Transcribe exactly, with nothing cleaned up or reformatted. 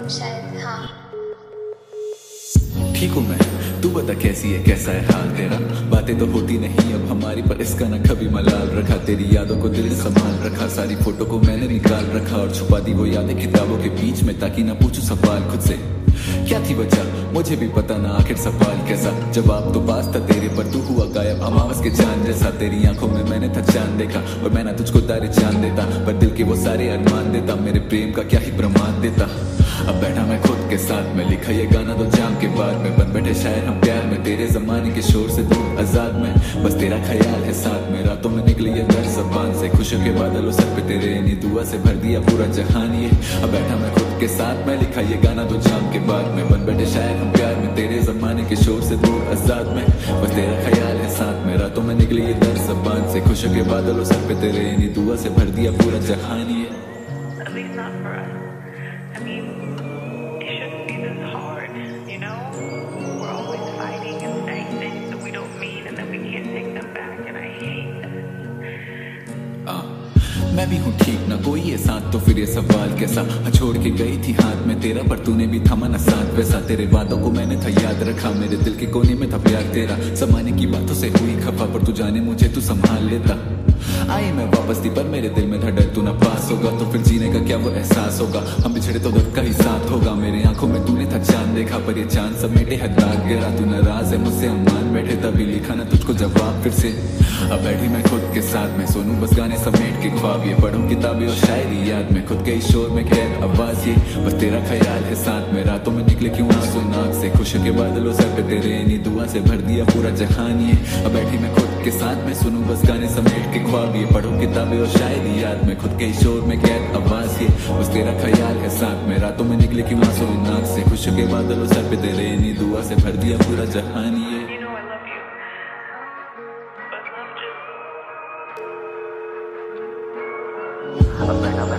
शायद हाँ। ठीक हूँ मैं, तू बता कैसी है, कैसा है हाल तेरा। बातें तो होती नहीं अब हमारी, पर इसका न कभी मलाल रखा। तेरी यादों को दिल ने संभाल रखा, सारी फोटो को मैंने निकाल रखा और छुपा दी वो यादें किताबों के बीच में, ताकि ना पूछूं सवाल खुद से क्या थी वजह, मुझे भी पता ना आखिर सवाल कैसा। जवाब तो पास था तेरे पर तू हुआ गायब, अमावस के चांद जैसा। तेरी आंखों में मैंने था चांद देखा और मैं ना तुझको तारे चांद देता, पर दिल के वो सारे अरमान देता। मेरे प्रेम का क्या ही प्रमाण देता। अब बैठा मैं खुद के साथ में, लिखा ये गाना दो जाम के बाद में। बन बैठे शायर हम प्यार में, तेरे जमाने के शोर से दूर आजाद में। बस तेरा ख्याल है साथ में, रातों में निकली ये दर जबान से। खुशियों के बादलों सर पे तेरे इन्हीं दुआ से भर दिया पूरा जहान ये। अब बैठा मैं खुद के साथ में, लिखा ये गाना दो जाम के बाद में। बन बैठे शायर हम प्यार में, तेरे जमाने के शोर से दूर आजाद में। बस तेरा ख्याल है साथ में, रातों में निकली ये दर जबान से। खुशियों के बादलों सर पे तेरे इन्हीं दुआ से भर दिया पूरा जहान ये। मैं भी हूँ ठीक ना कोई है साथ, तो फिर ये सवाल कैसा। छोड़ के गई थी हाथ में तेरा, पर तूने भी थमा ना साथ वैसा। तेरे वादों को मैंने था याद रखा, मेरे दिल के कोने में था प्यार तेरा। जमाने की बातों से हुई खफा, पर तू जाने मुझे तू संभाल लेता। आई मैं वापस थी पर मेरे दिल में था डर तू ना पास होगा, तो फिर जीने का क्या वो एहसास होगा। हम बिछड़े तो दर्द का ही साथ होगा। मेरे आंखों में तूने था चांद देखा, पर ये चांद समेटे है दाग गिरा। तू नाराज है मुझसे हम मान बैठे, तभी लिखा ना तुझको जवाब फिर से। अब बैठी मैं खुद के साथ में, सोनू बस गाने समेट के ख्वाब ये। पढ़ूं किताबें और शायरी याद में, खुद के ही शोर में कैद आवाज ये। बस तेरा ख्याल है साथ में, रातों में निकले क्यों आंसू नाक से। खुशियों के बादलों सर पे तेरे इन्हीं दुआ से भर दिया पूरा जहान ये। अब बैठी मैं खुद के साथ में, सुनूं बस गाने समेट के ख्वाब ये। पढ़ूं किताबें और शायरी याद में, खुद के ही शोर में कैद आवाज ये। बस तेरा ख्याल है साथ में, रातों में निकले क्यों आंसू नाक से। खुशियों के बादलों सर पे तेरे इन्हीं दुआ से भर दिया पूरा जहान ये। अब